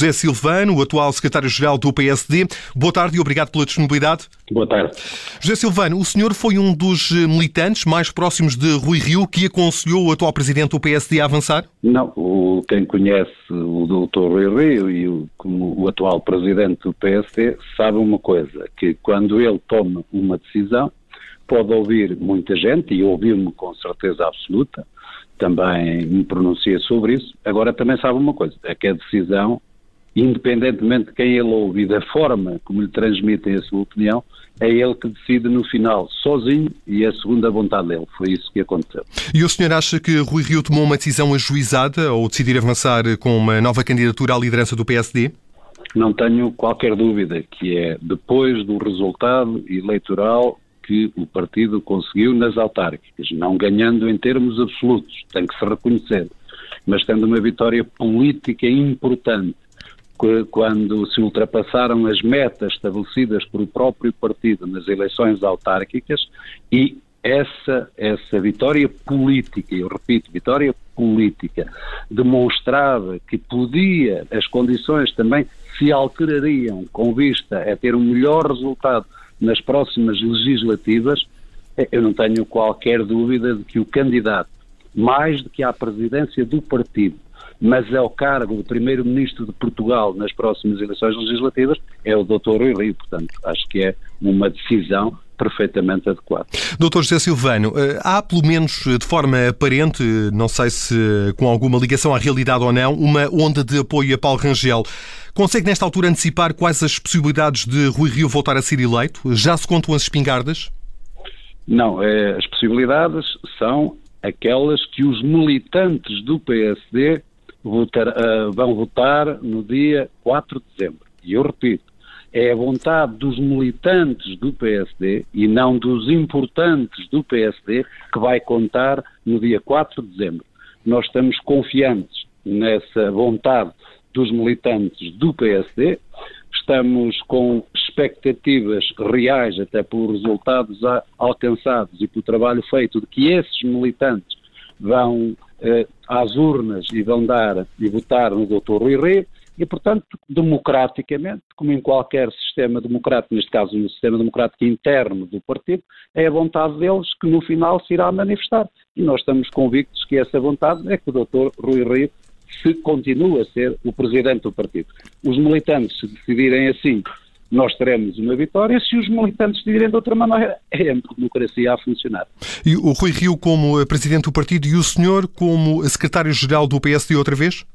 José Silvano, o atual secretário-geral do PSD. Boa tarde e obrigado pela disponibilidade. Boa tarde. José Silvano, o senhor foi um dos militantes mais próximos de Rui Rio que aconselhou o atual presidente do PSD a avançar? Não, quem conhece o Dr. Rui Rio e como o atual presidente do PSD sabe uma coisa, que quando ele toma uma decisão pode ouvir muita gente, e ouviu-me com certeza absoluta, também me pronuncia sobre isso. Agora também sabe uma coisa, é que a decisão, independentemente de quem ele ouve e da forma como lhe transmitem a sua opinião, é ele que decide no final, sozinho, e a segunda vontade dele. Foi isso que aconteceu. E o senhor acha que Rui Rio tomou uma decisão ajuizada ao decidir avançar com uma nova candidatura à liderança do PSD? Não tenho qualquer dúvida que é depois do resultado eleitoral que o partido conseguiu nas autárquicas, não ganhando em termos absolutos, tem que se reconhecer, mas tendo uma vitória política importante, quando se ultrapassaram as metas estabelecidas pelo próprio partido nas eleições autárquicas, e essa vitória política, eu repito, vitória política, demonstrava que as condições também se alterariam com vista a ter um melhor resultado nas próximas legislativas. Eu não tenho qualquer dúvida de que o candidato, mais do que à presidência do partido, mas ao cargo de primeiro-ministro de Portugal nas próximas eleições legislativas, é o Dr. Rui Rio. Portanto, acho que é uma decisão perfeitamente adequada. Dr. José Silvano, há pelo menos de forma aparente, não sei se com alguma ligação à realidade ou não, uma onda de apoio a Paulo Rangel. Consegue nesta altura antecipar quais as possibilidades de Rui Rio voltar a ser eleito? Já se contam as espingardas? Não, as possibilidades são aquelas que os militantes do PSD vão votar no dia 4 de dezembro. E eu repito, é a vontade dos militantes do PSD e não dos importantes do PSD que vai contar no dia 4 de dezembro. Nós estamos confiantes nessa vontade dos militantes do PSD, estamos com expectativas reais, até pelos resultados alcançados e pelo trabalho feito, de que esses militantes vão às urnas e vão votar no Dr. Rui Rio. E, portanto, democraticamente, como em qualquer sistema democrático, neste caso no sistema democrático interno do partido, é a vontade deles que no final se irá manifestar. E nós estamos convictos que essa vontade é que o Dr. Rui Rio se continua a ser o presidente do partido. Os militantes, se decidirem assim, nós teremos uma vitória. Se os militantes decidirem de outra maneira, é a democracia a funcionar. E o Rui Rio como presidente do partido e o senhor como secretário-geral do PSD outra vez?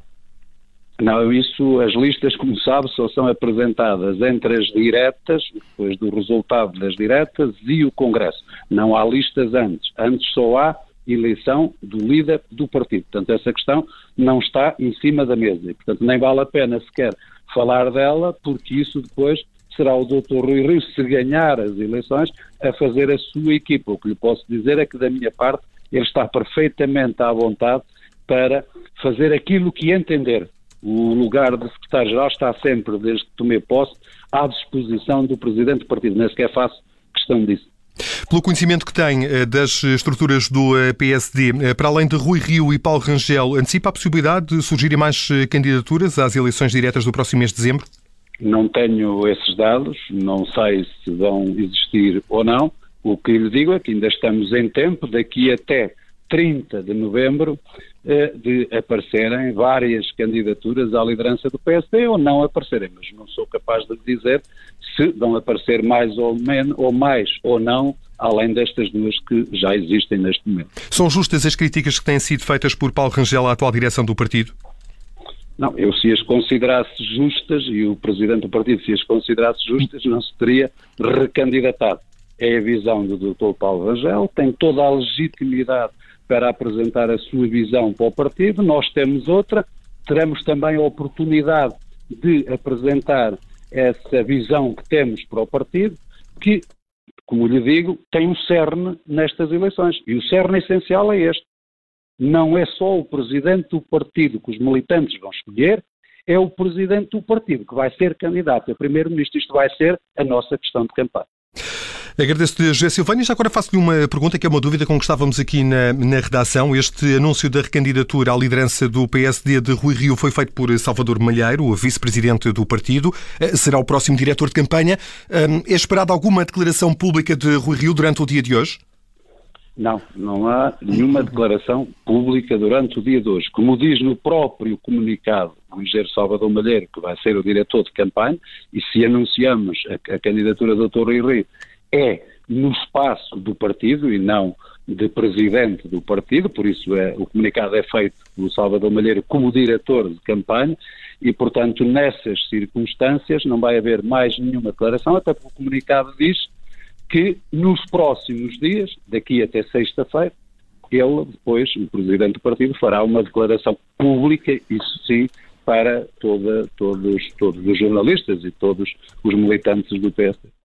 Não, as listas, como sabe, só são apresentadas entre as diretas, depois do resultado das diretas, e o Congresso. Não há listas antes. Antes só há eleição do líder do partido. Portanto, essa questão não está em cima da mesa. E, portanto, nem vale a pena sequer falar dela, porque isso depois será o Dr. Rui Rio, se ganhar as eleições, a fazer a sua equipa. O que lhe posso dizer é que, da minha parte, ele está perfeitamente à vontade para fazer aquilo que entender. O lugar de secretário-geral está sempre, desde que tomei posse, à disposição do presidente do partido. Nem sequer faço questão disso. Pelo conhecimento que tem das estruturas do PSD, para além de Rui Rio e Paulo Rangel, antecipa a possibilidade de surgirem mais candidaturas às eleições diretas do próximo mês de dezembro? Não tenho esses dados, não sei se vão existir ou não. O que lhe digo é que ainda estamos em tempo, daqui até 30 de novembro, de aparecerem várias candidaturas à liderança do PSD ou não aparecerem, mas não sou capaz de dizer se vão aparecer mais ou menos, ou mais ou não, além destas duas que já existem neste momento. São justas as críticas que têm sido feitas por Paulo Rangel à atual direção do partido? Não, eu se as considerasse justas, e o presidente do partido se as considerasse justas, não se teria recandidatado. É a visão do Dr. Paulo Rangel, tem toda a legitimidade para apresentar a sua visão para o partido. Nós temos outra, teremos também a oportunidade de apresentar essa visão que temos para o partido, que, como lhe digo, tem um cerne nestas eleições. E o cerne essencial é este. Não é só o presidente do partido que os militantes vão escolher, é o presidente do partido que vai ser candidato a primeiro-ministro. Isto vai ser a nossa questão de campanha. Agradeço-te, José Silvânia. Já agora faço-lhe uma pergunta, que é uma dúvida com que estávamos aqui na redação. Este anúncio da recandidatura à liderança do PSD de Rui Rio foi feito por Salvador Malheiro, o vice-presidente do partido. Será o próximo diretor de campanha. É esperada alguma declaração pública de Rui Rio durante o dia de hoje? Não há nenhuma declaração pública durante o dia de hoje. Como diz no próprio comunicado o engenheiro Salvador Malheiro, que vai ser o diretor de campanha, e se anunciamos a candidatura do Dr. Rui Rio, é no espaço do partido e não de presidente do partido, por isso o comunicado é feito pelo Salvador Malheiro como diretor de campanha e, portanto, nessas circunstâncias não vai haver mais nenhuma declaração, até porque o comunicado diz que nos próximos dias, daqui até sexta-feira, ele, depois, o presidente do partido, fará uma declaração pública, isso sim, para todos os jornalistas e todos os militantes do PSD.